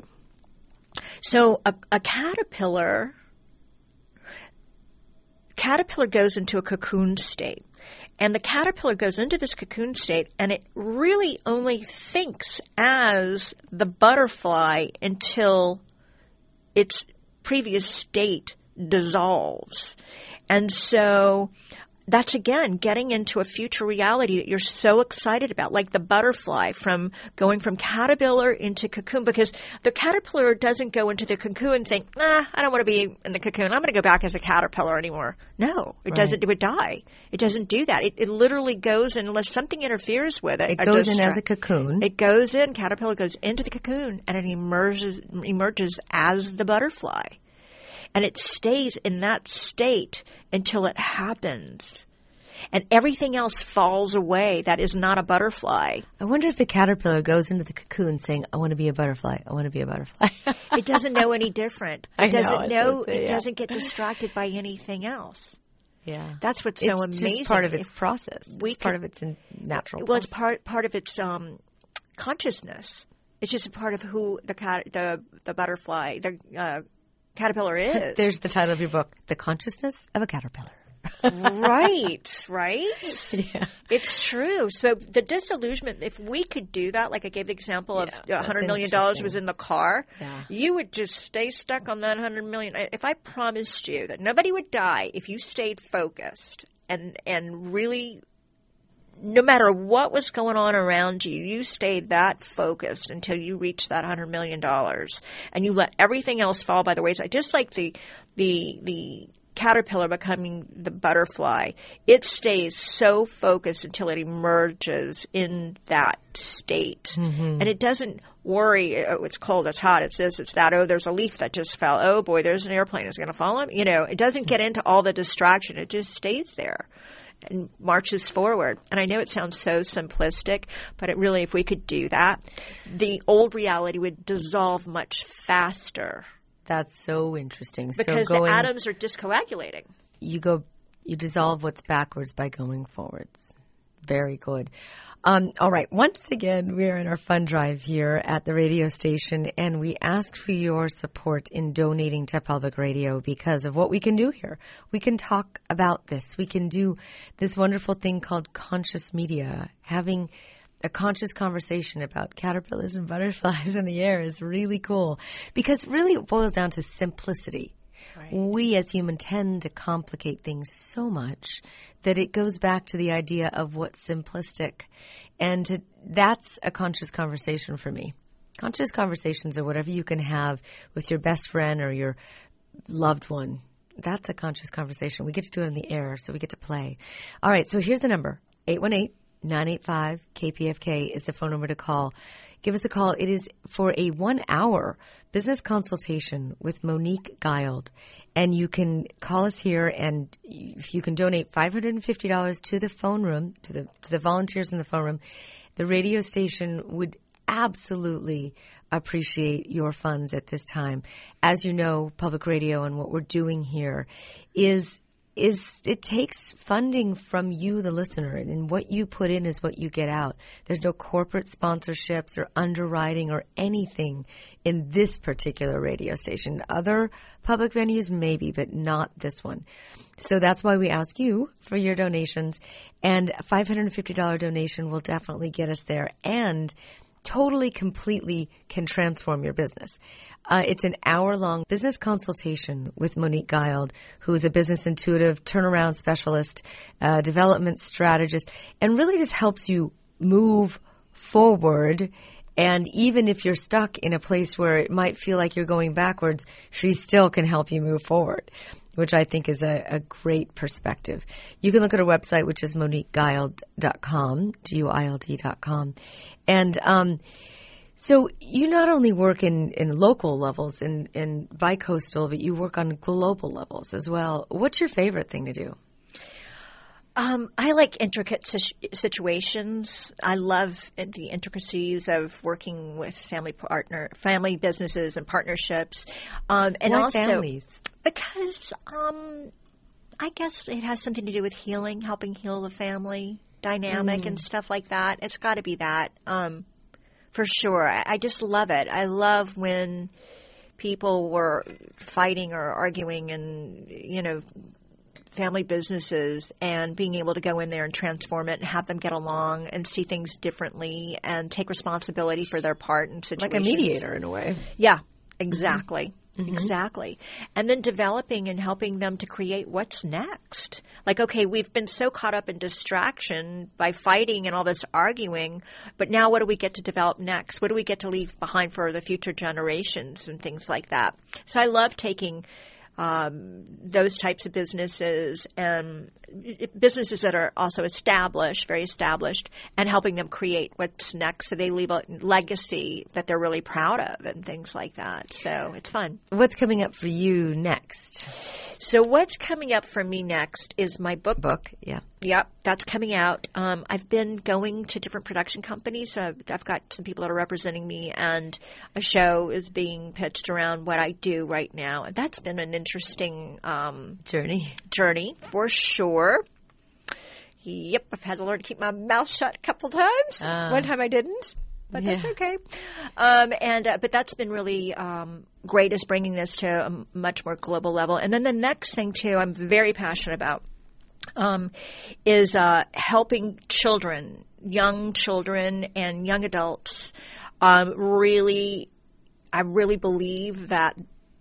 So a, a caterpillar, caterpillar goes into a cocoon state. And the caterpillar goes into this cocoon state, and it really only thinks as the butterfly until its previous state dissolves. And so that's, again, getting into a future reality that you're so excited about, like the butterfly from going from caterpillar into cocoon, because the caterpillar doesn't go into the cocoon and think, ah, I don't want to be in the cocoon. I'm going to go back as a caterpillar anymore. No, it Right. doesn't. It would die. It doesn't do that. It, it literally goes in, unless something interferes with it. It a goes in distract- as a cocoon. It goes in, caterpillar goes into the cocoon, and it emerges, emerges as the butterfly. And it stays in that state until it happens. and everything else falls away that is not a butterfly. I wonder if the caterpillar goes into the cocoon saying, I want to be a butterfly. I want to be a butterfly. It doesn't know any different. It I know, doesn't know, say, it yeah. doesn't get distracted by anything else. Yeah. That's what's so it's amazing. It's part of its If process. we it's part could- of its in- natural Well, it's process. part part of its um, consciousness. It's just a part of who the cat, the the butterfly, the uh, caterpillar is. There's the title of your book, The Consciousness of a Caterpillar. Right, right. Yeah. It's true. So the disillusionment, if we could do that, like I gave the example Yeah, of that's one hundred million dollars was interesting. in the car, Yeah. you would just stay stuck on that one hundred million dollars. If I promised you that nobody would die if you stayed focused and and really, no matter what was going on around you, you stayed that focused until you reached that one hundred million dollars, and you let everything else fall by the wayside. Just like the the the caterpillar becoming the butterfly, it stays so focused until it emerges in that state, Mm-hmm. and it doesn't worry. Oh, it's cold, it's hot, it's this, it's that. Oh, there's a leaf that just fell. Oh boy, there's an airplane that's going to fall on me. You know, it doesn't get into all the distraction. It just stays there and marches forward. And I know it sounds so simplistic, but it really, if we could do that, the old reality would dissolve much faster That's so interesting. because so going, the atoms are discoagulating. you go, you dissolve what's backwards by going forwards. Very good. Um, all right. Once again, we are in our fund drive here at the radio station, and we ask for your support in donating to public radio because of what we can do here. We can talk about this. We can do this wonderful thing called conscious media. Having a conscious conversation about caterpillars and butterflies in the air is really cool because really it boils down to simplicity. Right. We as humans tend to complicate things so much that it goes back to the idea of what's simplistic. And to, that's a conscious conversation for me. Conscious conversations are whatever you can have with your best friend or your loved one. That's a conscious conversation. We get to do it in the air, so we get to play. All right, so here's the number. eight one eight, nine eight five, K P F K is the phone number to call. Give us a call. It is for a one-hour business consultation with Monique Guild. And you can call us here, and if you can donate five hundred fifty dollars to the phone room, to the to the volunteers in the phone room, the radio station would absolutely appreciate your funds at this time. As you know, public radio and what we're doing here is is it takes funding from you, the listener, and what you put in is what you get out. There's no corporate sponsorships or underwriting or anything in this particular radio station. Other public venues, maybe, but not this one. So that's why we ask you for your donations, and a five hundred fifty dollars donation will definitely get us there and totally, completely can transform your business. Uh, it's an hour-long business consultation with Monique Guild, who is a business intuitive, turnaround specialist, uh, development strategist, and really just helps you move forward. And even if you're stuck in a place where it might feel like you're going backwards, she still can help you move forward, which I think is a, a great perspective. You can look at her website, which is monique guild dot com, G U I L D dot com. And um, so you not only work in, in local levels and in, in bi-coastal, but you work on global levels as well. What's your favorite thing to do? Um, I like intricate si- situations. I love the intricacies of working with family partner, family businesses and partnerships. Um, and Why also families? because um, I guess it has something to do with healing, helping heal the family dynamic Mm. and stuff like that. It's got to be that, um, for sure. I, I just love it. I love when people were fighting or arguing and, you know, family businesses and being able to go in there and transform it and have them get along and see things differently and take responsibility for their part in situations. Like a mediator in a way. Yeah, exactly. Mm-hmm. Exactly. And then developing and helping them to create what's next. Like, okay, we've been so caught up in distraction by fighting and all this arguing, but now what do we get to develop next? What do we get to leave behind for the future generations and things like that? So I love taking um, those types of businesses and businesses that are also established, very established, and helping them create what's next so they leave a legacy that they're really proud of and things like that. So it's fun. What's coming up for you next? So what's coming up for me next is my book. Book, yeah. Yep, that's coming out. Um, I've been going to different production companies. So I've, I've got some people that are representing me, and a show is being pitched around what I do right now. And that's been an interesting um, Journey. journey for sure. Yep, I've had to learn to keep my mouth shut a couple times. Uh, One time I didn't, but yeah. that's okay. Um, and uh, but that's been really um, great, is bringing this to a much more global level. And then the next thing too, I'm very passionate about, um, is uh, helping children, young children, and young adults. Um, really, I really believe that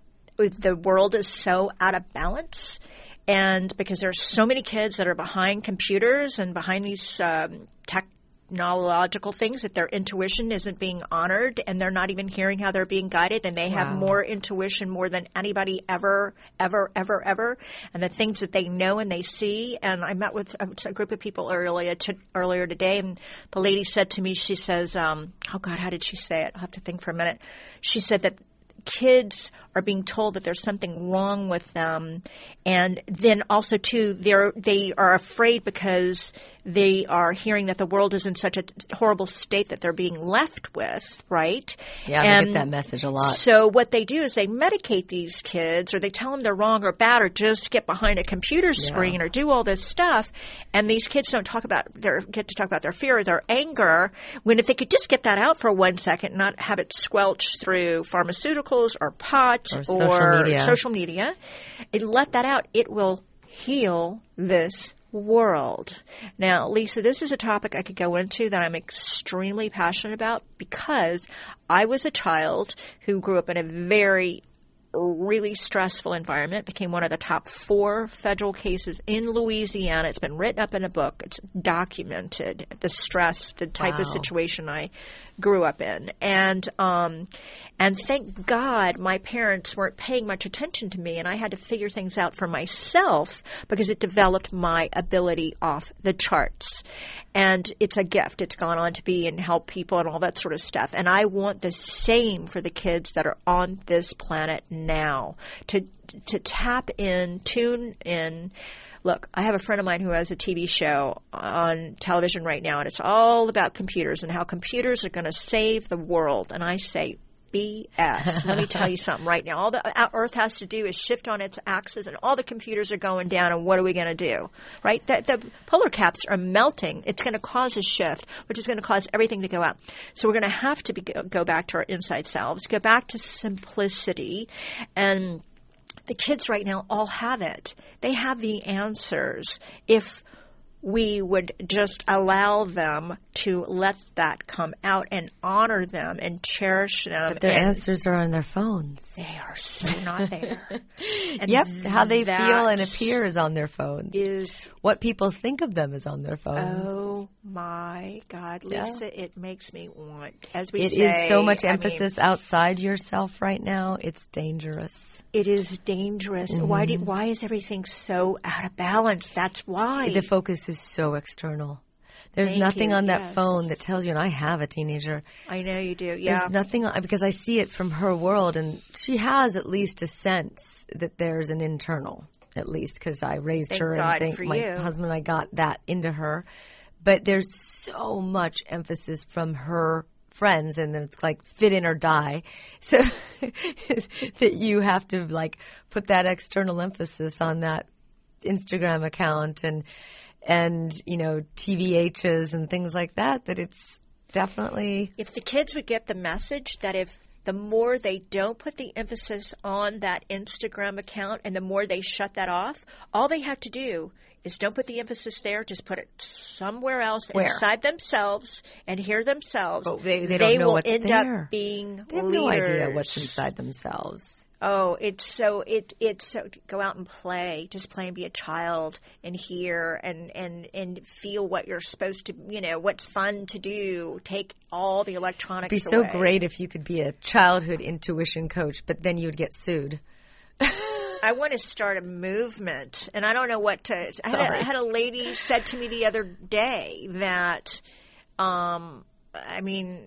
the world is so out of balance. And because there's so many kids that are behind computers and behind these um, technological things, that their intuition isn't being honored, and they're not even hearing how they're being guided, and they Wow. have more intuition more than anybody ever, ever, ever, ever, and the things that they know and they see. And I met with a, a group of people earlier to, earlier today, and the lady said to me, she says, um, oh God, how did she say it? I'll have to think for a minute. She said that kids are being told that there's something wrong with them, and then also too they're they are afraid because they are hearing that the world is in such a horrible state that they're being left with, right? Yeah, and I get that message a lot. So what they do is they medicate these kids, or they tell them they're wrong or bad, or just get behind a computer screen, Yeah. or do all this stuff. And these kids don't talk about their get to talk about their fear or their anger. When if they could just get that out for one second, not have it squelch through pharmaceuticals or pot Or or, social media. social media, and let that out, it will heal this world. Now, Lisa, this is a topic I could go into that I'm extremely passionate about, because I was a child who grew up in a very really stressful environment, became one of the top four federal cases in Louisiana. It's been written up in a book. It's documented, the stress, the type Wow. of situation I grew up in. And um, and thank God my parents weren't paying much attention to me, and I had to figure things out for myself, because it developed my ability off the charts. And it's a gift. It's gone on to be and help people and all that sort of stuff. And I want the same for the kids that are on this planet now, to to tap in, tune in. Look, I have a friend of mine who has a T V show on television right now, and it's all about computers and how computers are going to save the world. And I say, B S. Let me tell you something right now. All the Earth has to do is shift on its axis, and all the computers are going down, and what are we going to do? Right? The, the polar caps are melting. It's going to cause a shift, which is going to cause everything to go out. So we're going to have to be, go back to our inside selves, go back to simplicity, and the kids right now all have it. They have the answers if we would just allow them to let that come out and honor them and cherish them. But their and answers are on their phones. they are so not there. And Yep, how they that feel and appear is on their phones. is, What people think of them is on their phones. oh my God, Yeah. Lisa, it makes me want, as we It say. is so much I mean, emphasis outside yourself right now. It's dangerous. it is dangerous. Mm-hmm. Why do, why is everything so out of balance? That's why. The focus is so external. There's Thank nothing you, on that yes. phone that tells you, and I have a teenager. I know you do. Yeah. There's nothing, because I see it from her world, and she has at least a sense that there's an internal, at least, because I raised Thank her God and think for my you. husband and I got that into her. But there's so much emphasis from her friends, and then it's like fit in or die. So that you have to like put that external emphasis on that Instagram account and and you know T V H's and things like that, that it's definitely If the kids would get the message that if the more they don't put the emphasis on that Instagram account and the more they shut that off, all they have to do is don't put the emphasis there, just put it somewhere else Where? inside themselves and hear themselves. But they- they don't know will what's end there. up being they have leaders. no idea what's inside themselves. Oh, it's so it it's so go out and play. Just play and be a child and hear and and and feel what you're supposed to, you know, what's fun to do. Take all the electronics It'd be so away. great if you could be a childhood intuition coach, but then you would get sued. I want to start a movement, and I don't know what to. I had, a, Sorry. I had a lady said to me the other day that, um, I mean,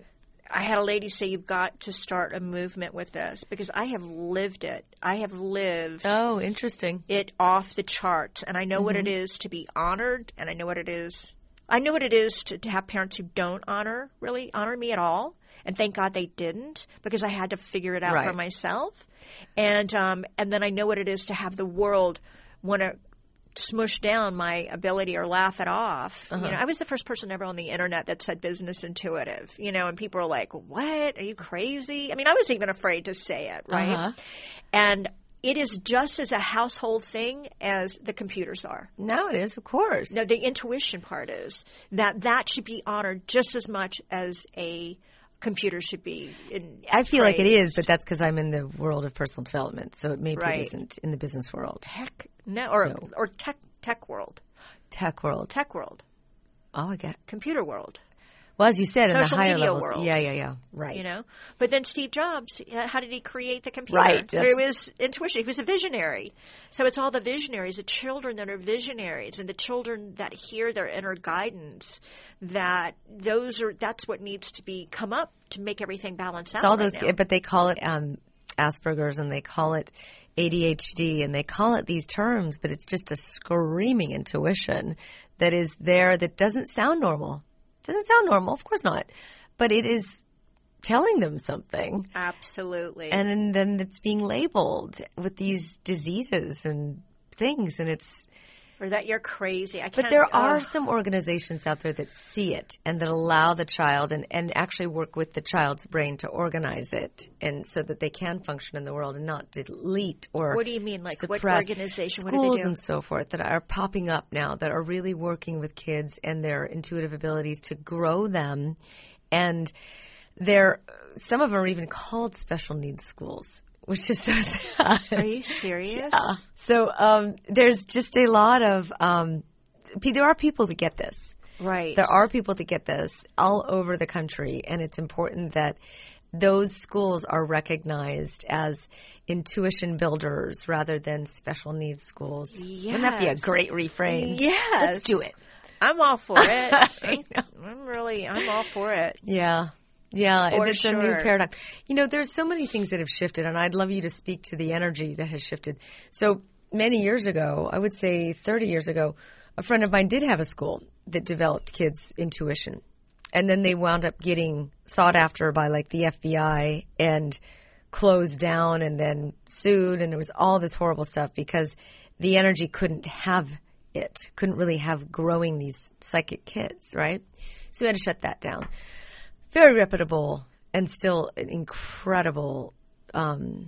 I had a lady say, you've got to start a movement with this because I have lived it. I have lived Oh, interesting. it off the charts. And I know Mm-hmm. what it is to be honored. And I know what it is. I know what it is to, to have parents who don't honor, really honor me at all. And thank God they didn't because I had to figure it out Right. for myself. And, um, and then I know what it is to have the world want to smush down my ability or laugh it off. Uh-huh. You know, I was the first person ever on the internet that said business intuitive, you know, and people were like, what? Are you crazy? I mean, I was even afraid to say it, right? Uh-huh. And it is just as a household thing as the computers are. Now it is, of course. No, the intuition part is that that should be honored just as much as a computer should be in I feel like it is, praised. but that's because I'm in the world of personal development, so it maybe Right. isn't in the business world. Tech, no, or, No. or tech, tech world, Tech world. tech world, Oh, I get. computer world. Well, as you said, in the Social higher media levels. world. Yeah, yeah, yeah. Right. You know, but then Steve Jobs, uh, how did he create the computer? Right, Through his intuition. He was a visionary. So it's all the visionaries, the children that are visionaries, and the children that hear their inner guidance. That those are that's what needs to be come up to make everything balance out. It's all right those, now. but they call it um, Asperger's and they call it A D H D and they call it these terms, but it's just a screaming intuition that is there that doesn't sound normal. Doesn't sound normal, of course not, but it is telling them something. Absolutely. And then it's being labeled with these diseases and things, and it's. or that you're crazy. I can't. But there are oh. some organizations out there that see it and that allow the child and, and actually work with the child's brain to organize it, and so that they can function in the world and not delete or. What do you mean? Like what suppress. organization? What do Schools they do? and so forth that are popping up now that are really working with kids and their intuitive abilities to grow them, and they're some of them are even called special needs schools, which is so sad. Are you serious? Yeah. So um, there's just a lot of um, p- there are people that get this. Right. There are people that get this all over the country, and it's important that those schools are recognized as intuition builders rather than special needs schools. Yes. Wouldn't that be a great reframe? Yes. Let's do it. I'm all for it. I I'm, know. I'm really, I'm all for it. Yeah. Yeah, For it's a new sure. paradigm. You know, there's so many things that have shifted, and I'd love you to speak to the energy that has shifted. So many years ago, I would say thirty years ago, a friend of mine did have a school that developed kids' intuition. And then they wound up getting sought after by like the F B I and closed down and then sued. And it was all this horrible stuff because the energy couldn't have it, couldn't really have growing these psychic kids, right? So we had to shut that down. Very reputable and still an incredible um,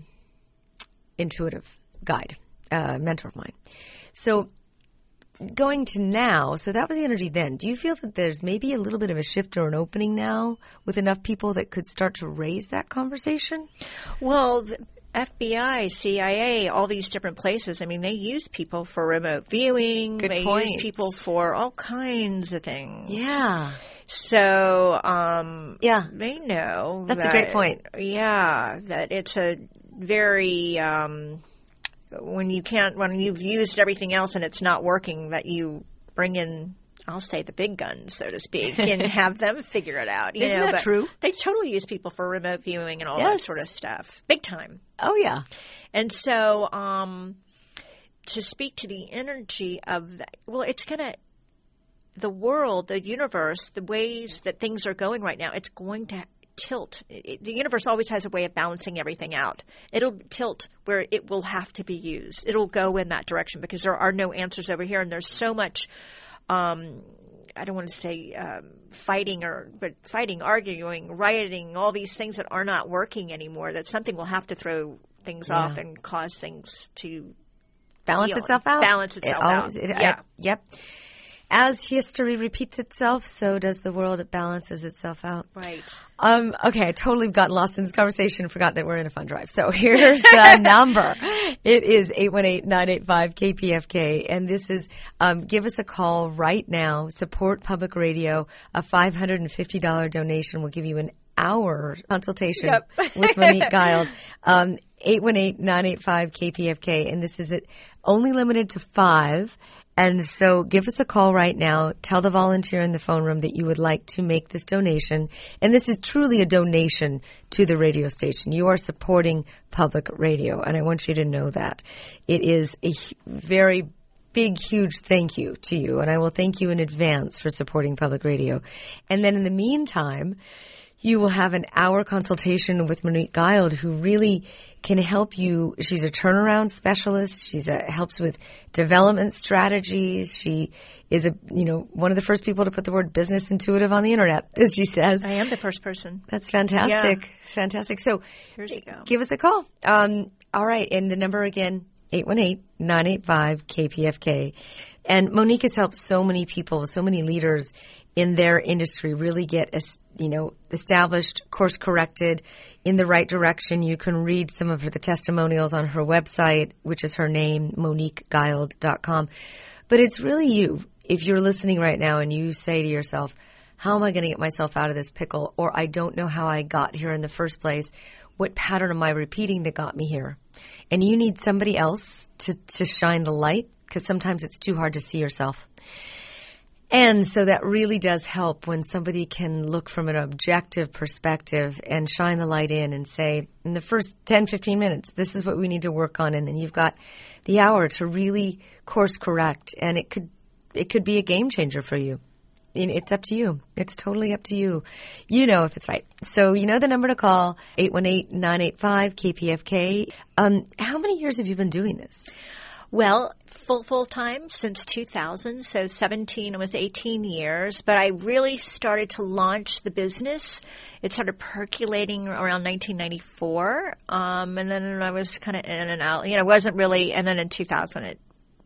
intuitive guide, uh, mentor of mine. So going to now, so that was the energy then. Do you feel that there's maybe a little bit of a shift or an opening now with enough people that could start to raise that conversation? Well, the F B I, C I A, all these different places, I mean, they use people for remote viewing. Good they point. use people for all kinds of things. Yeah. So, um, Yeah. they know. That's a that- great point. Yeah, that it's a very, um, when you can't, when you've used everything else and it's not working, that you bring in, I'll say the big guns, so to speak, and have them figure it out. You Isn't know, that but true? They totally use people for remote viewing and all that Yes. sort of stuff. Big time. Oh, yeah. And so, um, to speak to the energy of that, well, it's going to, the world, the universe, the ways that things are going right now, it's going to tilt. It, it, the universe always has a way of balancing everything out. It'll tilt where it will have to be used. It'll go in that direction because there are no answers over here, and there's so much, um, I don't want to say um, fighting or, but fighting, arguing, rioting, all these things that are not working anymore, that something will have to throw things Yeah. off and cause things to Balance heal. itself out. Balance itself It out. always- it- yeah. I- yep. As history repeats itself, so does the world. It balances itself out. Right. Um, okay, I totally gotten lost in this conversation and forgot that we're in a fun drive. So here's the number. It is eight one eight, nine eight five, K P F K. And this is, um, give us a call right now. Support Public Radio. A five hundred fifty dollars donation will give you an hour consultation Yep. with Monique Guild. Um, eight one eight, nine eight five, K P F K. And this is at only limited to five. And so give us a call right now. Tell the volunteer in the phone room that you would like to make this donation. And this is truly a donation to the radio station. You are supporting public radio, and I want you to know that. It is a very big, huge thank you to you, and I will thank you in advance for supporting public radio. And then in the meantime, you will have an hour consultation with Monique Guild, who really can help you. She's a turnaround specialist. She's a, helps with development strategies. She is a, you know, one of the first people to put the word business intuitive on the internet, as she says. I am the first person. That's fantastic. Yeah. Fantastic. So Here you go. Give us a call. Um, all right. And the number again, eight one eight, nine eight five, K P F K. And Monique has helped so many people, so many leaders in their industry really get, you know, established, course corrected in the right direction. You can read some of the testimonials on her website, which is her name, monique guild dot com. But it's really you. If you're listening right now and you say to yourself, how am I going to get myself out of this pickle? Or I don't know how I got here in the first place. What pattern am I repeating that got me here? And you need somebody else to, to shine the light, because sometimes it's too hard to see yourself. And so that really does help when somebody can look from an objective perspective and shine the light in and say, in the first ten, fifteen minutes, this is what we need to work on. And then you've got the hour to really course correct. And it could, it could be a game changer for you. It's up to you. It's totally up to you. You know if it's right. So you know the number to call, eight one eight, nine eight five, K P F K. Um, how many years have you been doing this? Well, full full time since two thousand, so seventeen, almost eighteen years. But I really started to launch the business. It started percolating around nineteen ninety-four, um, and then I was kind of in and out. You know, it wasn't really. And then in two thousand, it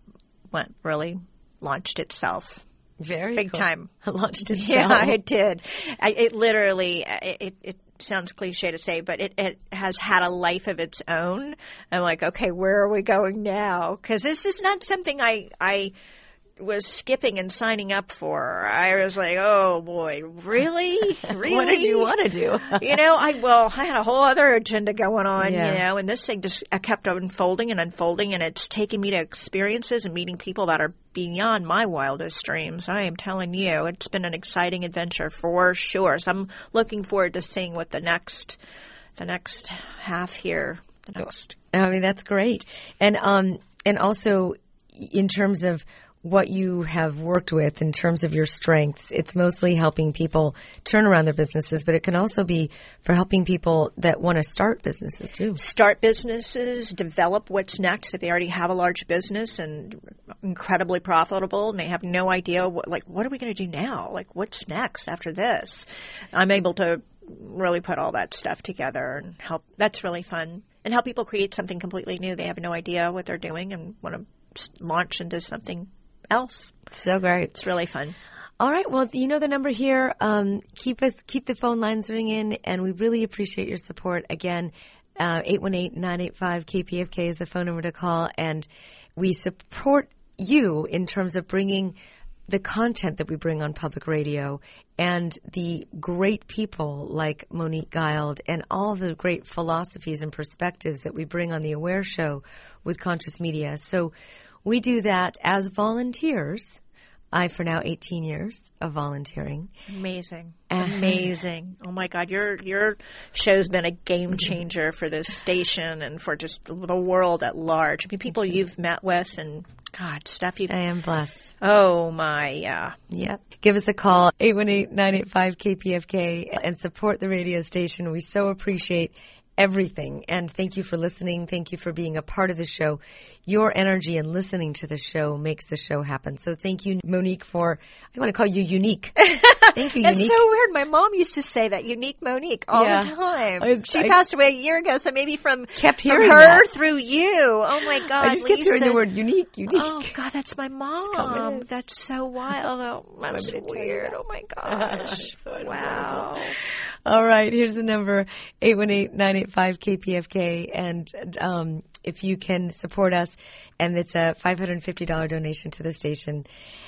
went really launched itself. Very big cool. time. Launched itself. Yeah, it did. I, it literally. It, it, it sounds cliche to say, but it, it has had a life of its own. I'm like, okay, where are we going now? Because this is not something I I was skipping and signing up for. I was like, oh boy, really, really? What did you want to do? you know, I well, I had a whole other agenda going on, yeah. you know, and this thing just I kept unfolding and unfolding, and it's taken me to experiences and meeting people that are beyond my wildest dreams. I am telling you, it's been an exciting adventure for sure. So I'm looking forward to seeing what the next, the next half here, the next. I mean, that's great, and um, and also in terms of what you have worked with in terms of your strengths, it's mostly helping people turn around their businesses, but it can also be for helping people that want to start businesses too. Start businesses, develop what's next if they already have a large business and incredibly profitable and they have no idea what, like, what are we going to do now? Like, what's next after this? I'm able to really put all that stuff together and help. That's really fun. And help people create something completely new. They have no idea what they're doing and want to launch into something else. So great. It's really fun. All right. Well, you know the number here. Um, keep us, keep the phone lines ringing, and we really appreciate your support. Again, uh, eight one eight, nine eight five, K P F K is the phone number to call, and we support you in terms of bringing the content that we bring on public radio and the great people like Monique Guild and all the great philosophies and perspectives that we bring on the Aware Show with Conscious Media. So we do that as volunteers. I, for now, eighteen years of volunteering. Amazing. Amazing. Oh, my God. Your your show's been a game changer for this station and for just the world at large. I mean, people you've met with and, God, stuff you've... I am blessed. Oh, my, yeah. Yep. Give us a call, eight one eight, nine eight five, K P F K, and support the radio station. We so appreciate everything. And thank you for listening. Thank you for being a part of the show. Your energy and listening to the show makes the show happen. So thank you, Monique, for, I want to call you Unique. Thank you, Unique. It's so weird. My mom used to say that, Unique Monique, all yeah. the time. I, she I, passed away a year ago, so maybe from, kept from hearing her that. through you. Oh, my God. I just kept Lisa. hearing the word unique, unique. Oh, God, that's my mom. That's so wild. Oh, that's weird. Oh, my gosh. so wow. All right. Here's the number, eight one eight, nine eight five, K P F K. And um, if you can support us, and it's a five hundred fifty dollars donation to the station.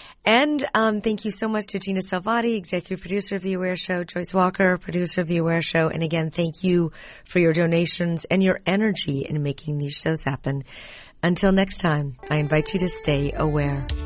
And um, thank you so much to Gina Salvati, executive producer of The Aware Show, Joyce Walker, producer of The Aware Show. And again, thank you for your donations and your energy in making these shows happen. Until next time, I invite you to stay aware.